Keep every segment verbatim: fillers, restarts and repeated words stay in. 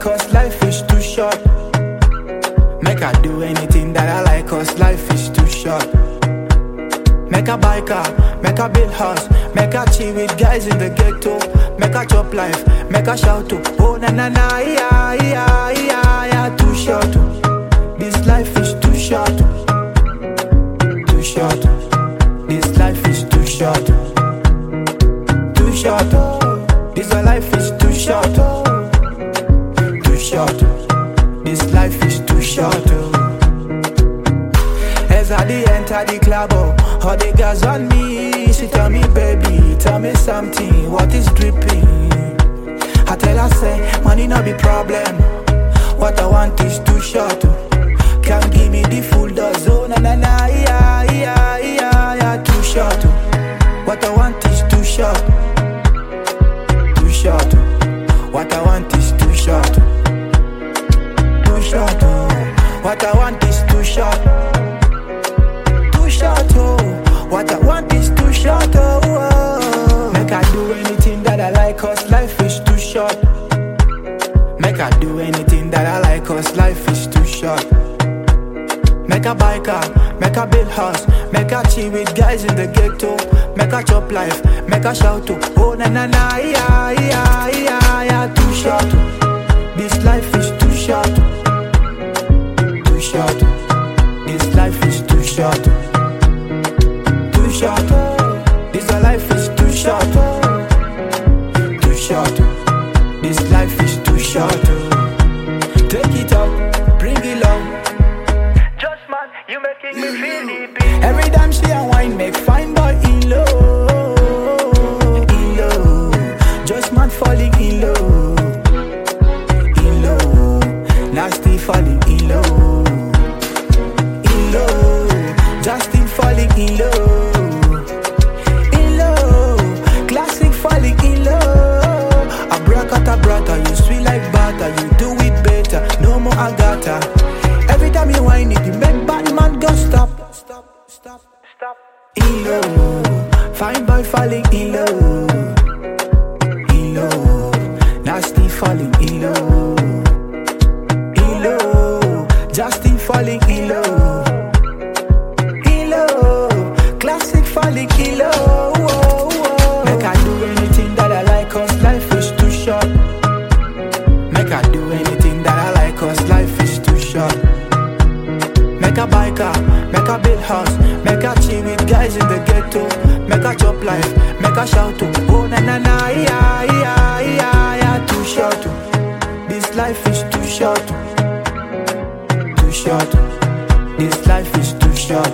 cause life is too short. Make I do anything that I like cause life is too short. Make a buy car, make a build house, make a chill with guys in the ghetto. Make a chop life, make a shout to oh na na na, yeah, yeah, yeah, yeah. Too short, this life is too short. Too short, this life is too short. Too short, this life is too short. Too short, this life is too short. As I dey enter the club, oh, all the girls on me. She tell me, baby, tell me something, what is dripping? I tell her, say, money not be problem. What I want is too short. Can't give me the full dose, oh, na na na, yeah, yeah, yeah, yeah. Too short. What I want is too short. Too short. What I want is too short. Too short. What I want is too short. Too short. What I want is too short. Oh, oh. Make I do anything that I like cause life is too short. Make I do anything that I like cause life is too short. Make a buy car, make a build house, make a chill with guys in the ghetto. Make a chop life, make a shout to oh na na na, yeah, yeah, yeah, yeah. Too short, this life is too short. Too short, this life is too short. Too short, this life is too short. Too short, this life is too short. Take it up, bring it long. You making me feel the beat. Every time she a wine, make fine boy in love, in love. Just man falling in love, in love. Nasty falling in love, in love. Justin falling in love, in love. Classic falling in love. Abracadabra, you sweet like butter. You do it better, no more Agatha. Every time you whine it, you make bad man go stop. Stop, stop, stop. In love, fine boy falling in love, in love. Nasty falling in love, in love. Justin falling in love, in love. Classic falling in love. Whoa, whoa. Make I do anything that I like cause life is too short. Make I do anything that I like cause life is too short. Make a buy car, make a build house, make a chill with guys in the ghetto. Make a chop life, make a shout to oh na na na, yeah, yeah, yeah, yeah. Too short, this life is too short. Too short, this life is too short.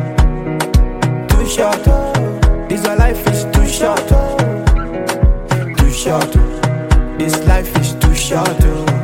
Too short, this life is too short. Too short, this life is too short.